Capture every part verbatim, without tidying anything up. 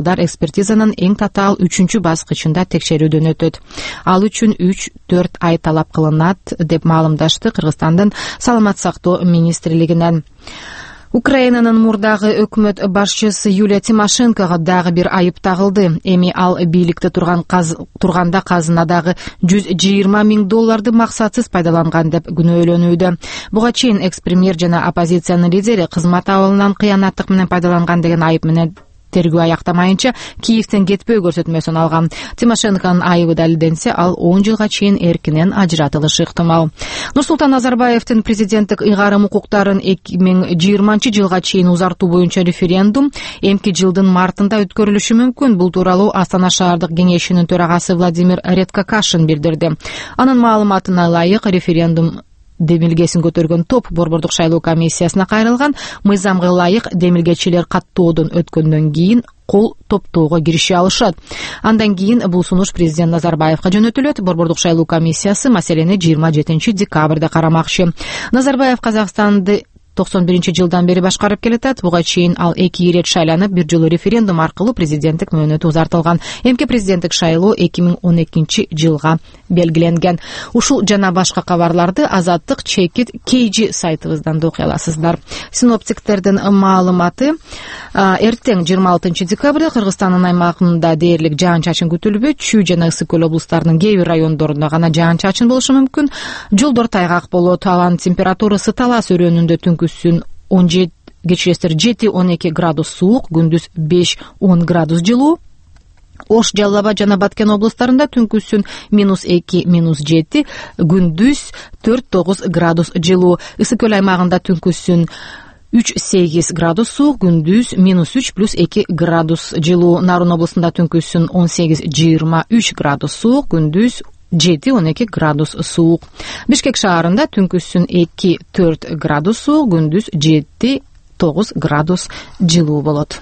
кыргыздар экспертизанын эң татаал үчүнчү баскычында текшерүүдөн өтөт. Ал үчүн үч төрт ай талап кылынат деп маалымдашты Кыргызстандын саламат сактоо министрлигинен. Украинанын мурдагы өкмөт башчысы Юлия Тимошенкого дагы бир айып тагылды. Эми ал бийликте турган каз... турганда казынадагы жүз жыйырма миң долларды максатсыз пайдаланган деп күнөөлөнүүдө. Буга чейин экс-премьер жана оппозициянын лидери кызмат абалынан кыянаттык менен пайдаланган деген айып менен тергөө аяктамайынча Киевден кетпөө көрсөтмөсүн алган. Тимошенконун айыбы далилденсе, ал он жылга чейин эркинен ажыратылышы ыктымал. Нурсултан Назарбаевдин президенттик ыйгарым укуктарын эки миң жыйырманчы жылга чейин узартуу боюнча референдум эмки жылдын мартында өткөрүлүшү мүмкүн. Бул тууралуу Астана шаардык кеңешинин төрагасы Владимир Редкокашин билдирди. Анын маалыматына ылайык, референдум демилгесин көтөргөн топ Борбордук шайлоо комиссиясына кайрылган. Мыйзамга ылайык демилгечилер каттоодон өткөндөн кийин кол топтоого кирише алышат. Андан кийин бул сунуш президент Назарбаевга жөнөтүлөт. Борбордук шайлоо комиссиясы маселени жыйырма жетинчи декабрда карамакчы. Назарбаев Казакстанды токсон биринчи жылдан бери башкарып келатат. Буга чейин ал эки ирет шайланып, бир жолу референдум аркылуу президенттик мөөнөтү узартылган. Эмки президенттик шайлоо эки миң он экинчи жылга белгиленген. Ушул жана башка кабарларды Азаттык чекит Кейжи сайтыбыздан да окуй аласыздар. Синоптиктердин маалыматы: эртең жыйырма алтынчы декабрда Кыргызстандын аймагында дээрлик жаан-чачын күтүлбөйт. Чүй жана Ысык көл облустарынын кээ бир райондорунда гана жаан-чачын болушу мүмкүн. Жолдор тайгак болот. Алан температурасы Талас өрөөнүндө түнкүсүн он жети кечиресиздер жети он эки градус суук, күндүз беш он градус жылуу. Ош, Жалал Абад жана Баткен облустарында түнкүсүн минус эки минус жети, күндүз төрт тогуз градус жылуу. Ысык көл аймагында түнкүсүн үч сегиз градус суук, күндүз минус үч плюс эки градус жылуу. Нарын облусунда түнкүсүн он сегиз жыйырма үч градус суук, күндүз жети он эки градус суук. Бишкек шаарында түнкүсүн эки төрт градус суук, күндүз жети тогуз градус жылуу болот.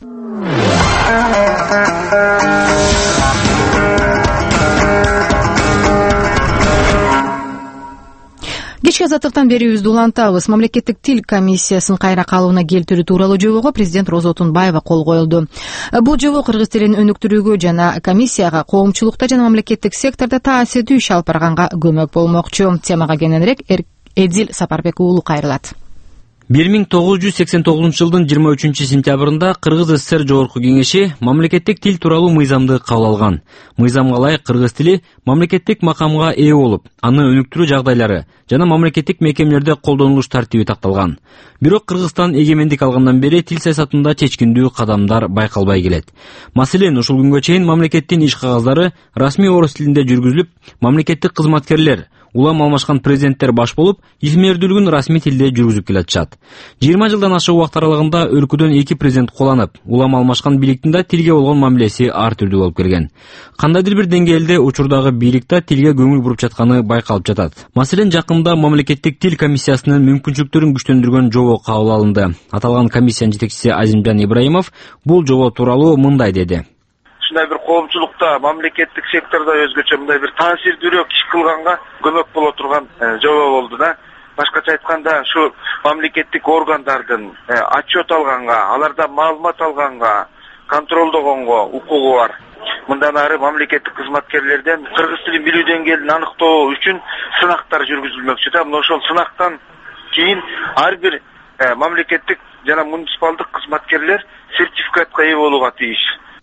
Кечки азаттыктан берүүбүздү улантабыз. Мамлекеттик тил комиссиясын кайра калыбына келтирүү тууралуу жобого президент Роза Отунбаева кол коюлду. Бул жобо кыргыз тилин өнүктүрүүгө жана комиссияга коомчулукта жана мамлекеттик сектордо таасирдүү иш алып барганга көмөк болмокчу. Темага кененирээк Эдил Сапарбек уулу кайрылат. бир миң тогуз жүз сексен тогузунчу жылдын жыйырма үчүнчү сентябрында Кыргыз СССР Жогорку Кеңеши мамлекеттик тил тууралуу мыйзамды кабыл алган. Мыйзамга ылайык кыргыз тили мамлекеттик макамга ээ болуп, аны өнүктүрүү жагдайлары жана мамлекеттик мекемелерде колдонулуш тартиби такталган. Бирок Кыргызстан эгемендик алгандан бери тил саясатында чечкиндүү кадамдар байкалбай келет. Маселен, ушул күнгө чейин мамлекеттин иш кагаздары расмий орус тилинде жүргүзүлүп, мамлекеттик кызматкерлер, улам алмашкан президенттер баш болуп, ишмердүүлүгүн расмий тилде жүргүзүп келатышат. жыйырма жылдан ашык убакыт аралыгында өлкөдөн эки президент куланып, улам алмашкан бийликтин да тилге болгон мамилеси ар түрдүү болуп келген. Кандайдыр бир деңгээлде учурдагы бийлик да тилге көңүл буруп жатканы байкалып жатат. Маселен, жакында мамлекеттик тил комиссиясынын мүмкүнчүлүктөрүн күчтөндүргөн жобо кабыл алынды. Аталган комиссиянын жетекчиси Азимжан Ибраимов бул жобо тууралуу мындай деди. Ушундай бир коомчулукта, мамлекеттик сектордо өзгөчө мындай бир таасирдүүрөөк иш кылганга көмөк боло турган жобо болду да. Башкача айтканда, ушу мамлекеттик органдардын отчет алганга, алардан маалымат алганга, контролдогонго укугу бар. Мындан ары мамлекеттик кызматкерлерден кыргыз тилин билүү деңгээлин аныктоо үчүн сынактар жүргүзүлмөкчү да. Мына ошол сынактан кийин ар бир мамлекеттик жана муниципалдык кызматкерлер сертификатка ээ болууга тийиш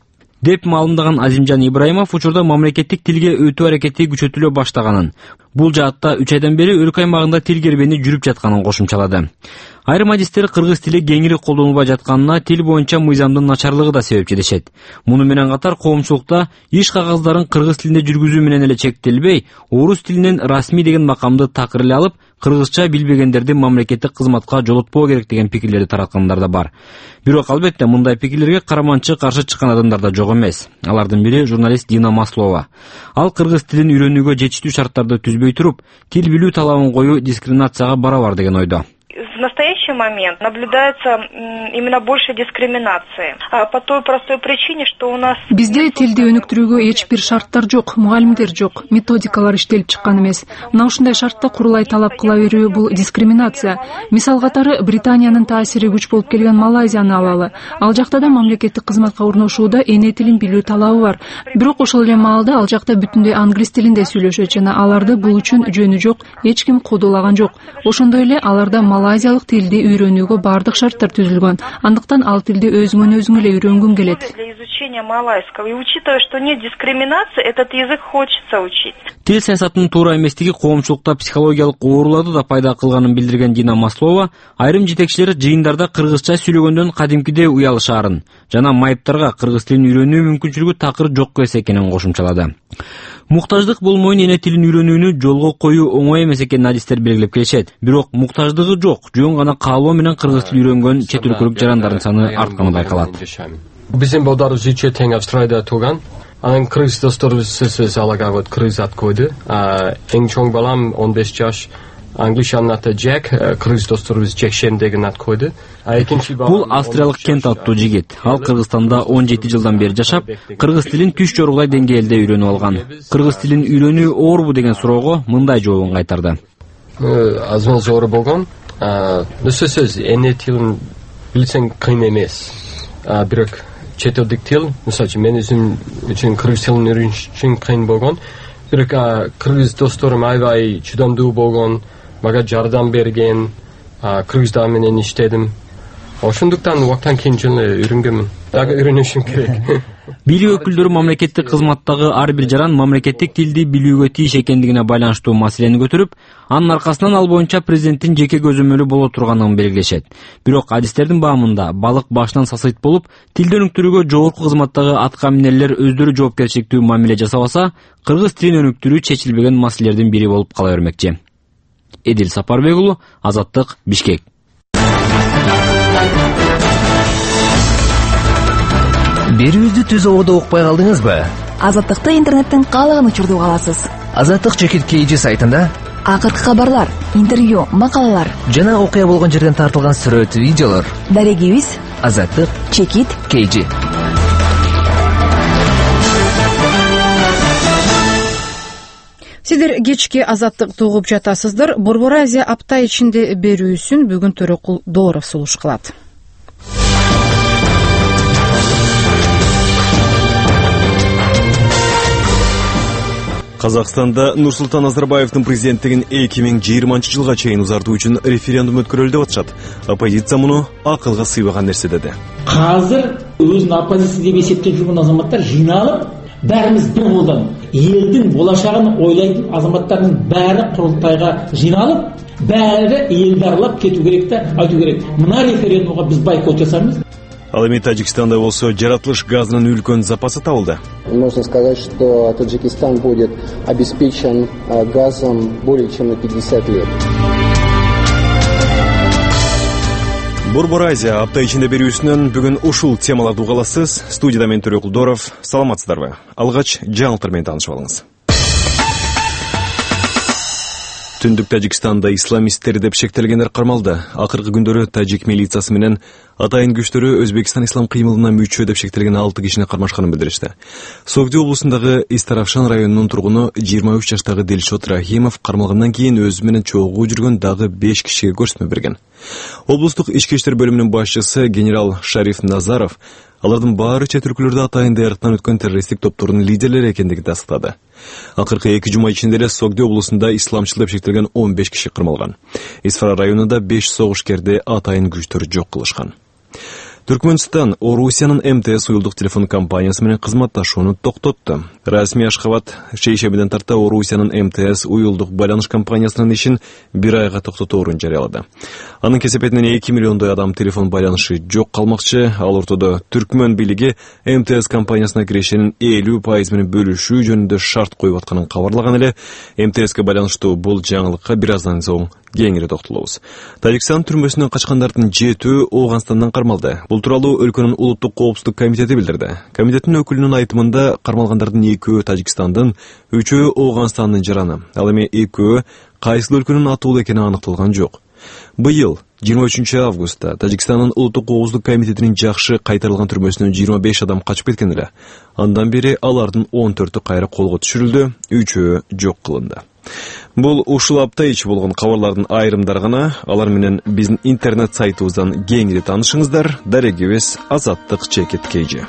деп маалымдаган Азимжан Ибраимов учурда мамлекеттик тилге өтүү аракети күчөтүлө баштаганын, бул жаатта үч айдан бери өлкө аймагында тил кербени жүрүп жатканын кошумчалады. Айрым адистер кыргыз тили кеңири колдонулбай жатканына тил боюнча мыйзамдын начарлыгы да себепчи дешет. Муну менен катар коомчулукта иш кагаздарын кыргыз тилинде жүргүзүү менен эле чектелбей, орус тилинен расмий деген макамды такыр эле алып, кыргызча билбегендерди мамлекеттик кызматка жолотпоо керек деген пикирлерди тараткандар да бар. Бирок албетте мындай пикирлерге караманчы каршы чыккан адамдар да жок эмес. Алардын бири журналист Дина Маслова. Ал кыргыз тилин үйрөнүүгө жетиштүү шарттарды түзбөй туруп, тил билүү талабын коюу дискриминацияга барабар деген ойдо. настоящий момент наблюдается именно больше дискриминации. По той простой причине, что у нас... Бизде тилди өнүктүрүүгө эч бир шарттар жок, мугалимдер жок, методикалар иштелип чыккан эмес. Мына ушундай шартта курулай талап кыла берүү бул дискриминация. Мисал катары Британиянын таасири күч болуп келген Малайзияны алалы. Ал жакта да мамлекеттик кызматка орношууда эне тилин билүү талабы бар. Бирок ошол эле маалда ал жакта бүтүндөй англис тилинде сүйлөшөт жана аларды бул үчүн жөнү жок, эч ким кодолаган жок. Ошондой эле аларда малайзиялык тилди үйрөнүүгө бардык шарттар түзүлгөн. Андыктан ал тилди өзүңөн өзүң эле үйрөнгүң келет. Для изучения малайского. И учитывая, что нет дискриминации, этот язык хочется учить. Тил саясатынын туура эместиги коомчулукта психологиялык ооруларды да пайда кылганын билдирген Дина Маслова айрым жетекчилер жыйындарда кыргызча сүйлөгөндөн кадимкидей уялышаарын жана майыптарга кыргыз тилин үйрөнүү мүмкүнчүлүгү такыр жок эмес экенин кошумчалады. Муктаждык болмойн эне тилин үйрөнүүнү жолго коюу оңой эмес экенин адистер белгилеп келишет. Бирок муктаждыгы жок, жөн гана каалоо менен кыргыз тил үйрөнгөн чет өлкөлүк жарандардын саны артканы байкалат. Биздин балдар жиче тең Австралияда турган. Анын кыргыз досторубуз алагават кыргыз ат койду. Эң чоң балам он беш жаш. Англишанын аты Джек, кыргыз досторубуз Джекшен деген ат койду. Бул австриялык Кент аттуу жигит. Ал Кыргызстанда он жети жылдан бери жашап, кыргыз тилин түш жоргулай деңгээлде үйрөнүп алган. Кыргыз тилин үйрөнүү оорбу деген суроого мындай жообун кайтарды. Азмал зор болгон. Сөзсүз эне тилин билсең кыйын эмес. Бирок чет элдик тил, мисалы мен өзүм үчүн кыргыз тилин үйрөнүш үчүн кыйын болгон. Бирок кыргыз досторум аябай чыдамдуу болгон, мага жардам берген, кыргыздар менен иштедим. Ошондуктан убактан кийин жылы үйрөнгөнмүн. Дагы үйрөнүшүм керек. Бийлик өкүлдөрү мамлекеттик кызматтагы ар бир жаран мамлекеттик тилди билүүгө тийиш экендигине байланыштуу маселени көтөрүп, анын аркасынан ал боюнча президенттин жеке көзөмөлү боло турганын белгилешет. Бирок адистердин баамында балык башынан сасыйт болуп, тилди өнүктүрүүгө жогорку кызматтагы атка минерлер өздөрү жоопкерчиликтүү мамиле жасабаса, кыргыз тилин өнүктүрүү чечилбеген маселелердин бири болуп кала бермекчи. Эдил Сапарбек уулу, Азаттык, Бишкек. Берүүбүздү түз ободо укпай калдыңызбы? Азаттыкты интернеттен каалаган учурда уга аласыз. Азаттык чекит кей джи сайтында акыркы кабарлар, интервью, макалалар жана окуя болгон жерден тартылган сүрөт, видеолор. Дарегибиз Азаттык чекит кей джи. Сиздер кечки Азаттыкты угуп жатасыздар. Борбор Азия апта ичинде берүүсүн бүгүн Төрөкул Дооров сулуш кылат. Казакстанда Нурсултан Назарбаевдин президенттигин эки миң жыйырманчы жылга чейин узартуу үчүн референдум өткөрүлдү деп атышат. Оппозиция муну акылга сыйбаган нерсе деди. Азыр өзүн оппозиция деп эсептеп жүргөн азаматтар жыйналып, бәріміз бір қолдан елдің болашағын ойлайтын азаматтардың бәрі құрылтайға жиналып, бәрі елді аралап кету керек та айту керек. Мына референдумға біз бойкот жасаймыз. Ал эми Таджикстанда болсо жаратылыш газынын үлкөн запасы табылды. Можно сказать, что Таджикистан будет обеспечен газом более чем на пятьдесят лет. Борбор Азия апта ичинде берүүсүнөн бүгүн ушул темаларды угаласыз. Студияда мен Төрөкул Дооров. Саламатсыздарбы? Алгач жаңылыктар менен таанышып алыңыз. Түндүк Тажикстанда исламисттер деп шектелгендер кармалды. Акыркы күндөрү тажик милициясы менен атайын күчтөрү Өзбекстан ислам кыймылына мүчө деп шектелген алты кишини кармашканын билдиришти. Согди облусундагы Истаравшан районунун тургуну жыйырма үч жаштагы Дилшот Рахимов кармалгандан кийин өзү менен чогуу жүргөн дагы беш кишиге көрсөтмө берген. Облустук ички иштер бөлүмүнүн башчысы генерал Шариф Назаров алардын баары чет өлкөлөрдө атайын даярдыктан өткөн террористтик топтордун лидерлери экендигин тастыктады. Акыркы эки жума ичинде эле Согди облусунда исламчыл деп шектелген он беш киши кармалган. Исфара районунда беш согушкерди атайын күчтөр жок кылышкан. Түркмөнстан Орусиянын эм тэ эс уюлдук телефон компаниясы менен кызматташууну токтотту. Расмий Ашхабад шейшемиден тарта Орусиянын эм тэ эс уюлдук байланыш компаниясынын ишин бир айга токтотоорун жарыялады. Анын кесепетинен эки миллиондой адам телефон байланышы жок калмакчы. Ал ортодо Түркмөн бийлиги эм тэ эс компаниясына кирешенин элүү пайыз менен бөлүшүү жөнүндө шарт коюп атканын кабарлаган эле. эм тэ эске байланыштуу бул жаңылыкка бир аздан соң кеңири токтолобуз. Тажикстан түрмөсүнөн качкандардын жетөө Ооганстандан кармалды. Бул тууралуу өлкөнүн улуттук коопсуздук комитети билдирди. Комитеттин өкүлүнүн айтымында кармалгандардын экөө Тажикстандын, үчөө Ооганстандын жараны. Ал эми экөө кайсыл өлкөнүн атуулу экени аныкталган жок. Быйыл жыйырма үчүнчү августта Тажикстандын улуттук коопсуздук комитетинин жакшы кайтарылган түрмөсүнөн жыйырма беш адам качып кеткен эле. Андан бери алардын он төртү кайра колго түшүрүлдү, үчөө жок кылынды. Бул ушул апта ичи болгон кабарлардын айрымдары гана. Алар менен биздин интернет сайтыбыздан кеңири таанышыңыздар. Дарегибиз Азаттык чекит кейжи.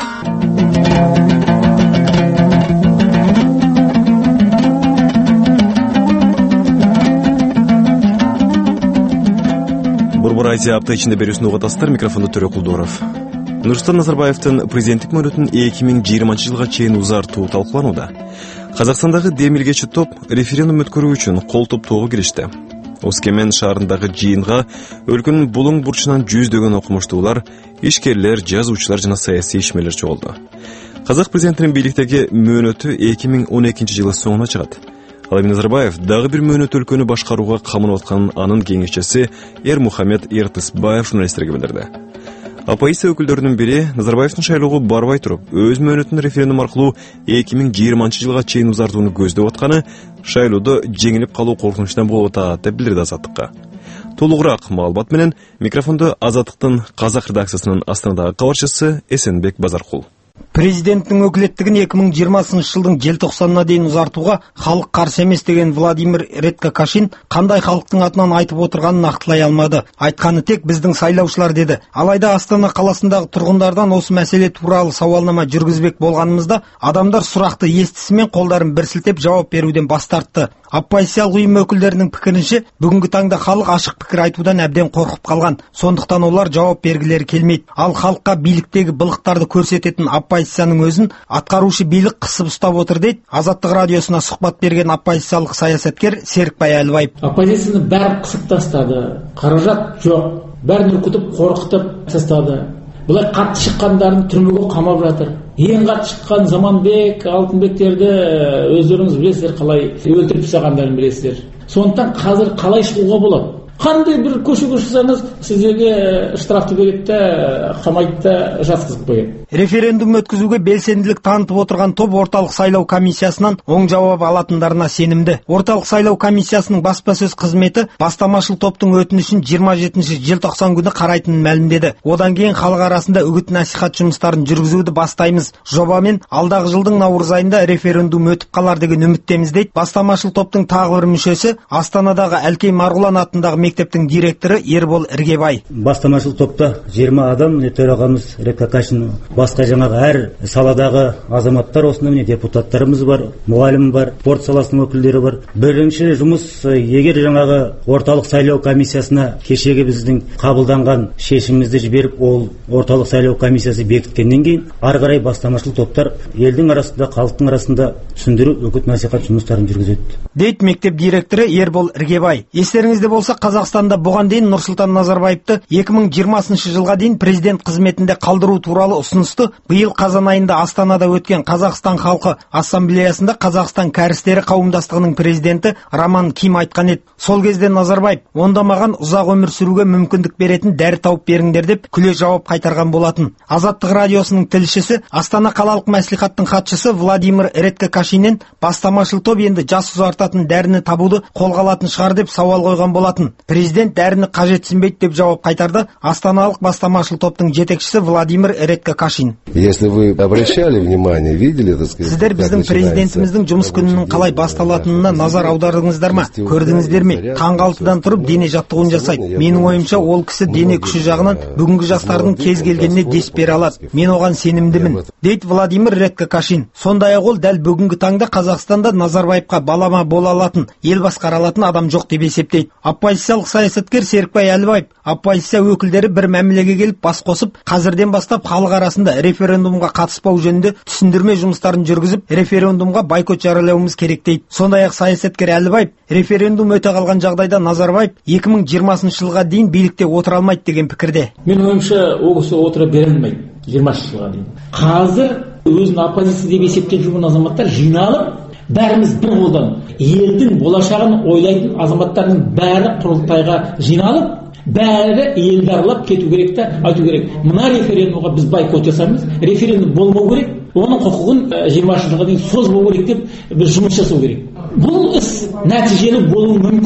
Борбор Азия апта ичинде берүүсүн угатасыздар. Микрофондо Төрө Кулдоров. Нурсултан Назарбаевдин президенттик мөөнөтүн эки миң жыйырманчы жылга чейин узартуу талкууланууда. Казакстандагы демилгечи топ референдум өткөрүү үчүн кол топтоого киришти. Оскемен шаарындагы жыйынга өлкөнүн булуң бурчунан жүздөгөн окумуштуулар, ишкерлер, жазуучулар жана саясий ишмерлер чогулду. Казак президентинин бийликтеги мөөнөтү эки миң он экинчи жылы соңуна чыгат. Ал эми Назарбаев дагы бир мөөнөт өлкөнү башкарууга камынып атканын анын кеңешчиси Эрмухамед Эртисбаев журналисттерге билдирди. Оппозиция өкүлдөрүнүн бири Назарбаевдин шайлоого барбай туруп, өз мөөнөтүн референдум аркылуу эки миң жыйырманчы жылга чейин узартууну көздөп атканы шайлоодо жеңилип калуу коркунучунан болуп атат деп билдирди Азаттыкка. Толугураак маалымат менен микрофондо Азаттыктын казак редакциясынын Астанадагы кабарчысы Эсенбек Базаркул. Президенттин өкүлеттигин эки миң жыйырмасынчы жылдын желтоқсанына дейин узартууга халык каршы эмес деген Владимир Редко-Кашин кандай халыктын атынан айтып отурганын нактылай алмады. Айтканы тек биздин сайлаучулар деди. Алайда Астана каласындагы тургундардан осы маселе тууралуу сабалнама жүргүзбек болгонубузда адамдар суракты эстисимен колдорун бир силтеп жооп берүүдөн бас тартты. Оппозициялык уюм өкүлдөрүнүн пикиринче, бүгүнкү таңда халык ашык пикир айтуудан абден коркуп калган. Сондуктан олар жооп бергилери келмейт. Ал халыкка бийликтеги былыктарды көрсөтөтүн оппозициянын өзүн аткаруучу бийлик кысып уштап отур дейт Азаттык радиосуна сухбат берген оппозициялык саясаткер Серикбай Алибаев. Оппозицияны бәрін кысып тастады. Каражат жок. Бәрін үркүтүп, коркутуп тастады. Булар катты шыққандарын түрмөгө камап жатыр. Ең катты шыққан Заманбек, Алтынбектерди өздөрүңүз билесиздер, калай өлтүрүп тастагандарын билесиздер. Сондықтан қазір қалай шығуға болады? Қандай бір көшеге шықсаңыз, сіздерге штрафты береді да, қамайды да, жатқызып қояды. Референдум өткізуге белсенділік танытып отырған топ орталық сайлау комиссиясынан оң жауап алатындарына сенімді. Орталық сайлау комиссиясының баспасөз қызметі бастамашыл топтың өтінішін жыйырма жетинчи желтоқсан күні қарайтынын мәлімдеді. Одан кейін халық арасында үгіт насихат жұмыстарын жүргізуді бастаймыз. Жобамен алдағы жылдың наурыз айында референдум өтіп қалар деген үміттеміз дейді. Бастамашыл топтың тағы бір мүшесі Астанадағы Әлкей Марғұлан атындағы мектептің директоры Ербол Іргебай. Бастамашыл топта жыйырма адам, төрағамыз Редко-Кашин, басқа жаңағы әр саладағы азаматтар, осында міне депутаттарымыз бар, мұғалім бар, спорт саласының өкілдері бар. Бірінші жұмыс, егер жаңағы орталық сайлау комиссиясына кешегі біздің қабылданған шешімімізді жіберіп, ол орталық сайлау комиссиясы бекіткеннен кейін ары қарай бастамашыл топтар елдің арасында, халықтың арасында түсіндіру, үгіт насихат жұмыстарын жүргізеді. Дейді мектеп директоры Ербол Іргебай. Естеріңізде болса, Қазақстанда бұған дейін Нұрсұлтан Назарбаевты эки миң жыйырмасынчы жылға дейін президент қызметінде қалдыру туралы ұсынысты биыл қазан айында Астанада өткен Қазақстан халқы ассамблеясында Қазақстан кәрістері қауымдастығының президенті Роман Ким айтқан еді. Сол кезде Назарбаев, онда маған ұзақ өмір сүруге мүмкіндік беретін дәрі тауып беріңдер деп күле жауап қайтарған болатын. Азаттық радиосының тілшісі Астана қалалық мәслихаттың хатшысы Владимир Редко-Кашиннен бастамашыл топ енді жас ұзартатын дәріні табуды қолға алатын шығар деп сауал қойған болатын. Президент дәріні қажетсінбейді деп жауап қайтарды Астаналық бастамашыл топтың жетекшісі Владимир Редко-Кашин. Если вы обращали внимание, видели, так сказать, сіздер біздің президентіміздің жұмыс күнінің қалай басталатынына назар аудардыңыздар ма? Көрдіңіздер ме? Таңғы алтыдан тұрып дене жаттығуын жасайды. Менің ойымша ол кісі дене күші жағынан бүгінгі жастардың кез келгеніне дес бере алады. Мен оған сенімдімін, дейді Владимир Редко-Кашин. Сондай-ақ ол дәл бүгінгі таңда Қазақстанда Назарбаевқа балама бола алатын, ел басқара алатын адам жоқ деп есептейді. Оппозициялық саясаткер Серикбай Алибаев, оппозиция өкілдері бір мәмілеге келіп бас қосып, қазірден бастап халық арасында референдумға қатыспау жөнінде түсіндірме жұмыстарын жүргізіп, референдумға бойкот жариялауымыз керек дейді. Сондай-ақ саясаткер Алибаев, референдум өте қалған жағдайда Назарбаев эки миң жыйырмасынчы жылға дейін билікте отыра алмайды деген пікірде. Мен ойымша, ол кісі отыра бере алмайды жиырмасыншы жылға дейін. Қазір өзін оппозиция деп есептеп жүрген азаматтар жиналып, бәріміз бір қолдан елдің болашағын ойлайтын азаматтардың бәрі құрылтайға жиналып, бәрі елді аралап кету керек та айту керек. Мына референдумға біз бойкот жасаймыз, референдум болмау керек, оның құқығын жиырмасыншы жылға дейін созбау керек деп біз жұмыс жасау керек. Бұл іс нәтижелі болуы мүмкін.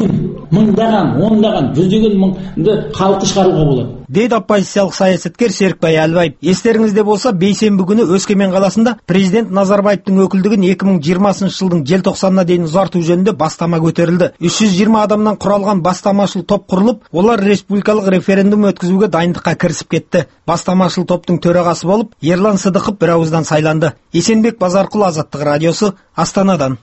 мыңдаған, ондаған, жүздеген мыңды халықты шығаруға болады. Дейді оппозициялық саясаткер Серікбай Әлбаев. Естеріңізде болса, бейсенбі күні Өскемен қаласында президент Назарбаевтың өкілдігін екі мың жиырмасыншы жылдың желтоқсанына дейін ұзарту жөнінде бастама көтерілді. үш жүз жиырма адамнан құралған бастамашыл топ құрылып, олар республикалық референдум өткізуге дайындыққа кірісіп кетті. Бастамашыл топтың төрағасы болып Ерлан Сыдықов бір ауыздан сайланды. Есенбек Базарқұл, Азаттық радиосы, Астанадан.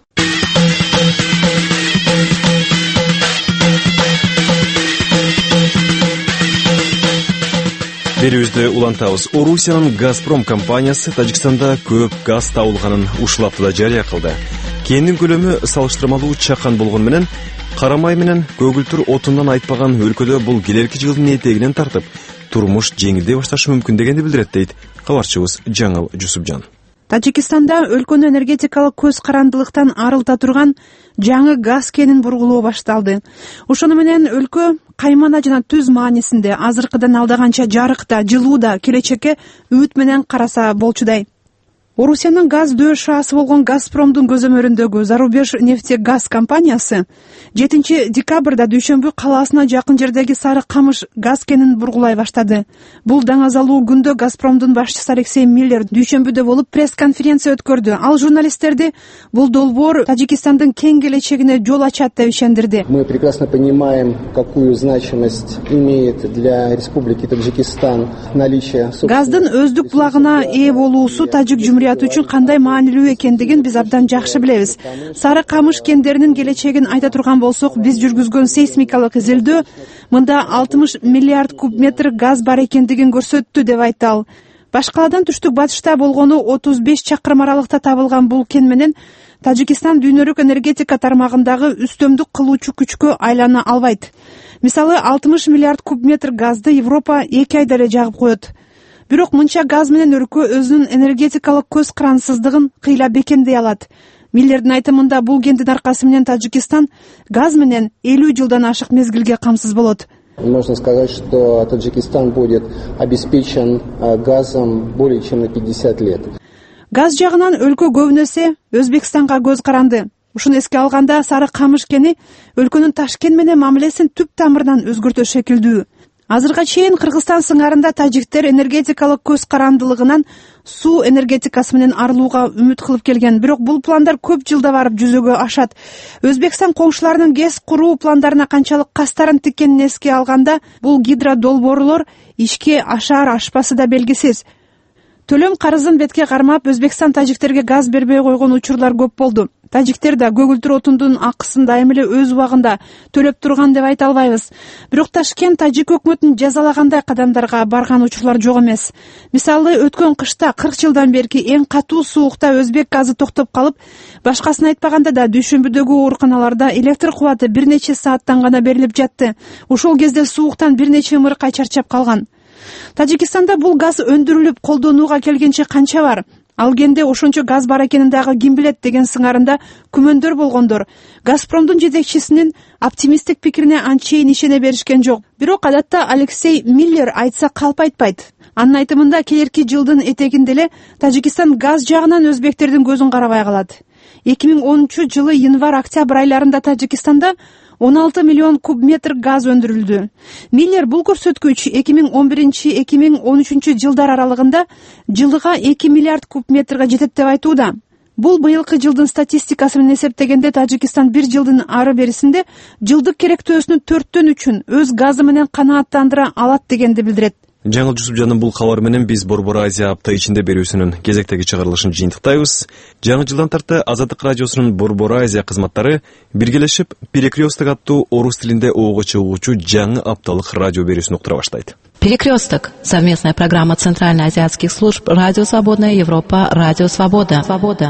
Берүүздө улантабыз. Орусиянын Газпром компаниясы Тажикстанда көп газ табылганын ушул аптада жарыя кылды. Кендин көлөмү салыштырмалуу чакан болгон менен карамай менен көгүлтүр отундан айтпаган өлкөдө бул келерки жылдын этегинен тартып, турмуш жеңилдей башташы мүмкүн дегенди билдирет, дейт кабарчыбыз Жаңыл Жусупжан. Тажикстанда өлкөнү энергетикалык көз карандылыктан арылта турган жаңы газ кенин бургулоо башталды. Ошону менен өлкө каймана жана түз маанисинде азыркыдан алдаганча жарыкта, жылууда келечекке үмүт менен караса болчудай. Орусиянын газ дөш шаасы болгон Газпромдун көзөмөрүндөгү Зарубеж нефтегаз компаниясы жетинчи декабрда Дүйшөмбү калаасына жакын жердеги Сары Камыш газ кенин бургулай баштады. Бул даңазалуу күндө Газпромдун башчысы Алексей Миллер Дүйшөмбүдө болуп пресс-конференция өткөрдү. Ал журналисттерди бул долбоор Тажикстандын кең келечегине жол ачат деп ишендирди. Мы прекрасно понимаем, какую значимость имеет для Республики Таджикистан наличие газдын өздүк булагына ээ болуусу тажик жумурияты үчүн кандай маанилүү экендигин биз абдан жакшы билебиз. Сары Камыш кендеринин келечегин айта турган болсок, биз жүргүзгөн сейсмикалык изилдөө мында алтымыш миллиард куб метр газ бар экендигин көрсөттү, деп айтты ал. Башкаладан түштүк батышта болгону отуз беш чакырым аралыкта табылган бул кен менен Тажикстан дүйнөлүк энергетика тармагындагы үстөмдүк кылуучу күчкө айлана албайт. Мисалы, алтымыш миллиард куб метр газды Европа эки айда эле жагып коет. Бирок мынча газ менен өлкө өзүнүн энергетикалык көз карансыздыгын кыйла бекемдей алат. Миллердин айтымында бул кендин аркасы менен Тажикстан газ менен элүү жылдан ашык мезгилге камсыз болот. Можно сказать, что Таджикистан будет обеспечен газом более чем на пятьдесят лет. Газ жагынан өлкө көбүнөсү Өзбекстанга көз каранды. Ушуну эске алганда Сары Камыш кени өлкөнүн Ташкент менен мамилесин түп тамырынан өзгөртө шекилдүү. Азырга чейин Кыргызстан сыңарында тажиктер энергетикалык көз карандылыгынан суу энергетикасы менен арылууга үмүт кылып келген. Бирок бул пландар көп жылда барып жүзөгө ашат. Өзбекстан коңшуларынын ГЭС куруу пландарына канчалык кастарын тиккенин эске алганда, бул гидродолбоорлор ишке ашар ашпасы да белгисиз. Төлөм карызын бетке кармап, Өзбекстан тажиктерге газ бербей койгон учурлар көп болду. Тажиктер да көгүлтүр отундун акысын дайым эле өз убагында төлөп турган деп айта албайбыз. Бирок Ташкент тажик өкмөтүн жазалагандай кадамдарга барган учурлар жок эмес. Мисалы, өткөн кышта кырк жылдан берки эң катуу суукта өзбек газы токтоп калып, башкасын айтпаганда да Дүйшөмбүдөгү ооруканаларда электр кубаты бир нече сааттан гана берилип жатты. Ошол кезде сууктан бир нече ымыркай чарчап калган. Тажикстанда бул газ өндүрүлүп колдонууга келгенче канча бар? Ал кенде ошончо газ бар экенин дагы ким билет деген сыңарында күмөндөр болгондор Газпромдун жетекчисинин оптимисттик пикирине анчейин ишене беришкен жок. Бирок адатта Алексей Миллер айтса калп айтпайт. Анын айтымында келерки жылдын этегинде эле Тажикстан газ жагынан өзбектердин көзүн карабай калат. эки миң онунчу жылы январь-октябрь айларында Тажикстанда он алты миллион куб метр газ өндүрүлдү. Миллер бул көрсөткүч эки миң он биринчи — эки миң он үчүнчү жылдар аралыгында жылыга эки миллиард куб метрге жетет деп айтууда. Бул быйылкы жылдын статистикасы менен эсептегенде Тажикстан бир жылдын ары берисинде жылдык керектөөсүнүн төрттөн үчүн өз газы менен канааттандыра алат дегенди билдирет. Жаңыл Жусупжандын бул кабар менен биз Борбор Азия апта ичинде берүүсүнүн кезектеги чыгарылышын жыйынтыктайбыз. Жаңы жылдан тарты Азаттык радиосунун Борбор Азия кызматтары биргелешип Перекресток аттуу орус тилинде оого чыгуучу жаңы апталык радио берүүсүн уктура баштайт. Перекресток — совместная программа центральноазиатских служб Радио Свободная Европа, Радио Свобода. Свобода.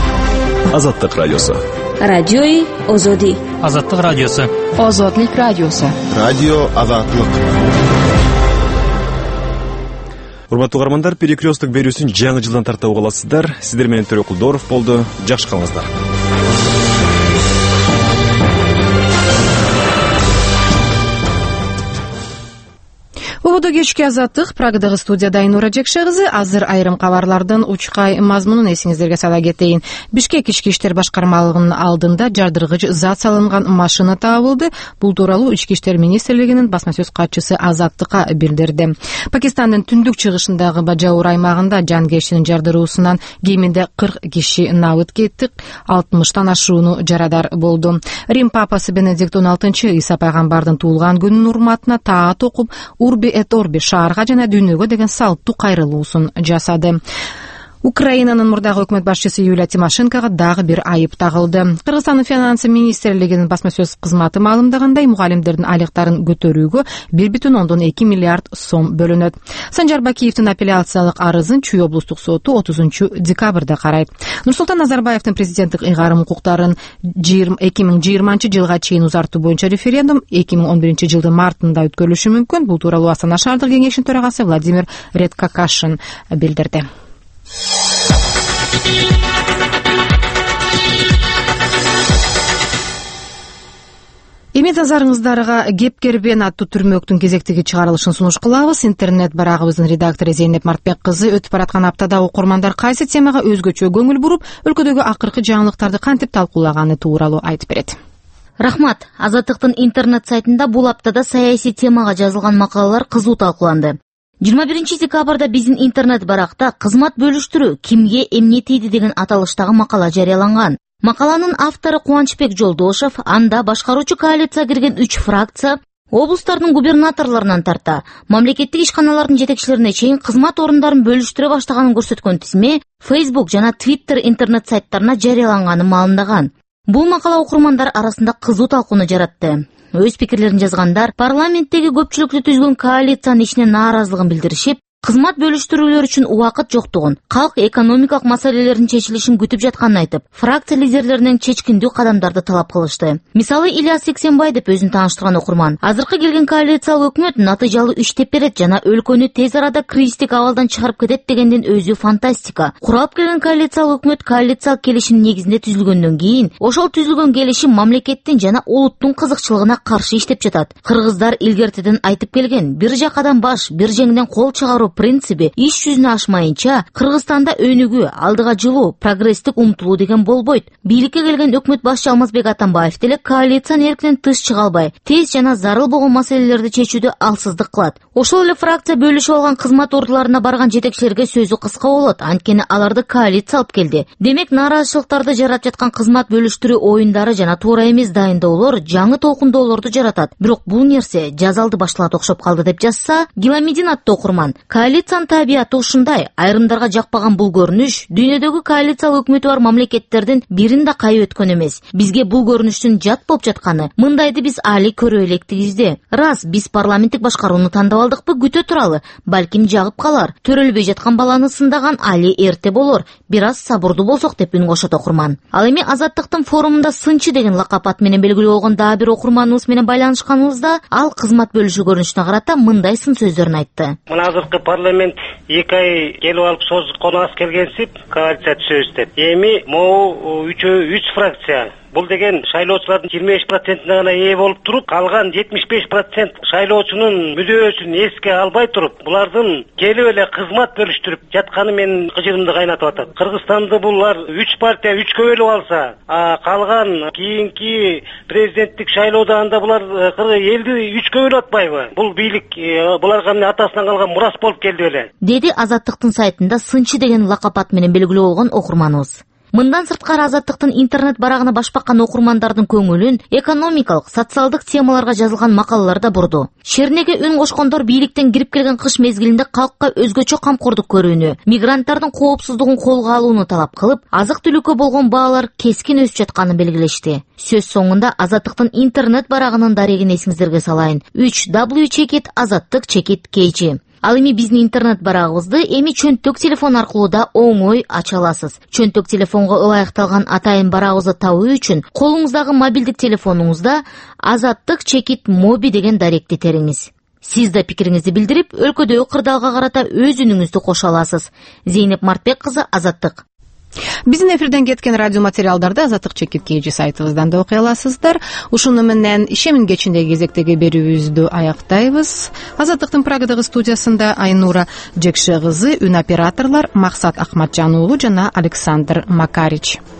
Азаттык радиосу. Радиои Озоди. Азаттык радиосу. Озодлик радиосу. Радио Азаттык. Урматтуу угармандар, Перекресток берүүсүн жаңы жылдан тарта уга аласыздар. Сиздер менен Төрөкулдоров болду. Жакшы калыңыздар. Убуду Кутмандуу кечки Азаттык, Прагадагы студияда Айнура Жекше кызы. Азыр айрым кабарлардын учкай мазмунун эсиңиздерге сала кетейин. Бишкек ички иштер башкармалыгынын алдында жардыргыч зат салынган машина табылды. Бул тууралуу Ички иштер министрлигинин басма сөз катчысы Азаттыкка билдирди. Пакистандын түндүк чыгышындагы Бажаур аймагында жанкештин жардыруусунан кеминде кырк киши набыт кетти, алтымыштан ашууну жарадар болду. Рим папасы Бенедикт он алтынчы Иса пайгамбардын туулган күнүнүн урматына таат окуп, Урби эт Орби шаарга жана дүйнөгө деген салттуу кайрылуусун жасады. Украинанын мурдагы өкмөт башчысы Юлия Тимошенкога дагы бир айып тагылды. Кыргызстандын финансы министрлигинин басма сөз кызматы маалымдагандай, мугалимдердин айлыктарын көтөрүүгө бир бүтүн ондон эки миллиард сом бөлүнөт. Санжар Бакиевдин апелляциялык арызын Чүй облустук соту отузунчу декабрда карайт. Нурсултан Назарбаевдин президенттик ыйгарым укуктарын эки миң жыйырманчы жылга чейин узартуу боюнча референдум эки миң он биринчи жылдын мартында өткөрүлүшү мүмкүн. Бул тууралуу Астана шаардык кеңешинин төрагасы Владимир Редкакашин билдирди. Эми назарыңыздарга Кепкербен аттуу түрмөктүн кезектеги чыгарылышын сунуш кылабыз. Интернет барагыбыздын редактору Зейнеп Мартбек кызы өтүп бараткан аптада окурмандар кайсы темага өзгөчө көңүл буруп, өлкөдөгү акыркы жаңылыктарды кантип талкуулаганы тууралуу айтып берет. Рахмат. Азаттыктын интернет сайтында бул аптада саясий темага жазылган макалалар кызуу талкууланды. жыйырма биринчи декабрда биздин интернет баракта кызмат бөлүштүрүү кимге эмне тийди деген аталыштагы макала жарыяланган. Макаланын автору Кубанычбек Жолдошев, анда башкаруучу коалицияга кирген үч фракция облустардын губернаторлорунан тарта мамлекеттик ишканалардын жетекчилерине чейин кызмат орундарын бөлүштүрө баштаганын көрсөткөн тизме Facebook жана Twitter интернет сайттарына жарыяланганын маалымдаган. Бул макала окурмандар арасында кызуу талкууну жаратты. Өз пикирлерин жазгандар парламенттеги көпчүлүктү түзгөн коалициянын ичине нааразылыгын билдиришип, кызмат бөлүштүрүүлөр үчүн убакыт жоктугун, калк экономикалык маселелердин чечилишин күтүп жатканын айтып, фракция лидерлеринен чечкиндүү кадамдарды талап кылышты. Мисалы, Ильяс Сексенбай деп өзүн тааныштырган окурман, азыркы келген коалициялык өкмөт натыйжалуу иштеп берет жана өлкөнү тез арада кризистик абалдан чыгарып кетет дегенден өзү фантастика. Куралып келген коалициялык өкмөт коалициялык келишим негизинде түзүлгөндөн кийин, ошол түзүлгөн келишим мамлекеттин жана улуттун кызыкчылыгына каршы иштеп жатат. Кыргыздар илгертеден айтып келген, бир жакадан баш, бир жеңден кол чыгаруу принциби иш жүзүнө ашмайынча, Кыргызстанда өнүгүү, алдыга жылуу, прогресстик умтулуу деген болбойт. Бийликке келген өкмөт башчы Алмазбек Атамбаев деле коалициянын эркинен тыш чыга албай, тез жана зарыл болгон маселелерди чечүүдө алсыздык кылат. Ошол эле фракция бөлүшүп алган кызмат ордуларына барган жетекчилерге сөзү кыска болот, анткени аларды коалиция алып келди. Демек, нааразычылыктарды жаратып жаткан кызмат бөлүштүрүү оюндары жана туура эмес дайындоолор жаңы толкундоолорду жаратат. Бирок бул нерсе жазалды башталат окшоп калды деп жазса, Гиламидин аттуу окурман. Коалициянын табияты ушундай. Айрымдарга жакпаган бул көрүнүш дүйнөдөгү коалициялык өкмөтү бар мамлекеттердин бирин да кайып өткөн эмес. Бизге бул көрүнүштүн жат болуп жатканы, мындайды биз али көрө электигизде. Раз, биз парламенттик башкарууну тандап алдыкпы, күтө туралы, балким жагып калар. Төрөлбөй жаткан баланы сындаган али эрте болор. Бир аз сабырдуу болсок деп үн кошот окурман. Ал эми Азаттыктын форумунда Сынчы деген лакап ат менен белгилүү болгон дагы бир окурманыбыз менен байланышканыбызда ал кызмат бөлүшүү көрүнүшүнө карата мындай сын сөздөрүн айтты. Мына азыркы парламент эки ай келип алып соз конас келгенсип коалиция түзөбүз деп. Эми могу үчөө үч фракция бул деген шайлоочулардын жыйырма беш процентине гана ээ болуп туруп, калган жетимиш беш процент шайлоочунун мүдөөсүн эске албай туруп, булардын келип эле кызмат бөлүштүрүп жатканы менин кыжырымды кайнатып атат. Кыргызстанды булар үч партия үчкө бөлүп алса, а калган кийинки президенттик шайлоодо анда булар элди үчкө бөлүп атпайбы? Бул бийлик буларга эмне атасынан калган мурас болуп келди беле? Деди Азаттыктын сайтында Сынчы деген лакап ат менен белгилүү болгон окурманыбыз. Мындан сырткары Азаттыктын интернет барагына баш баккан окурмандардын көңүлүн экономикалык, социалдык темаларга жазылган макалалар да бурду. Шернеге үн кошкондор бийликтен кирип келген кыш мезгилинде калкка өзгөчө камкордук көрүүнү, мигранттардын коопсуздугун колго алууну талап кылып, азык-түлүккө болгон баалар кескин өсүп жатканын белгилешти. Сөз соңунда Азаттыктын интернет барагынын дарегин эсиңиздерге салайын. үч дабл ю чекит азаттык чекит kg. Ал эми биздин интернет барагыбызды эми чөнтөк телефон аркылуу да оңой ача аласыз. Чөнтөк телефонго ылайыкталган атайын барагыбызды табуу үчүн колуңуздагы мобилдик телефонуңузда азаттык чекит моби деген даректи териңиз. Сиз да пикириңизди билдирип, өлкөдөгү кырдаалга карата өз үнүңүздү кошо аласыз. Зейнеп Мартбек кызы, Азаттык. Биздин эфирден кеткен радио материалдарды азаттык чекит kg сайтыбыздан да окуй аласыздар. Ушуну менен ишемин кечиндеги кезектеги берүүбүздү аяктайбыз. Азаттыктын Прагадагы студиясында Айнура Жекше кызы, үн операторлор Максат Акматжан уулу жана Александр Макарич.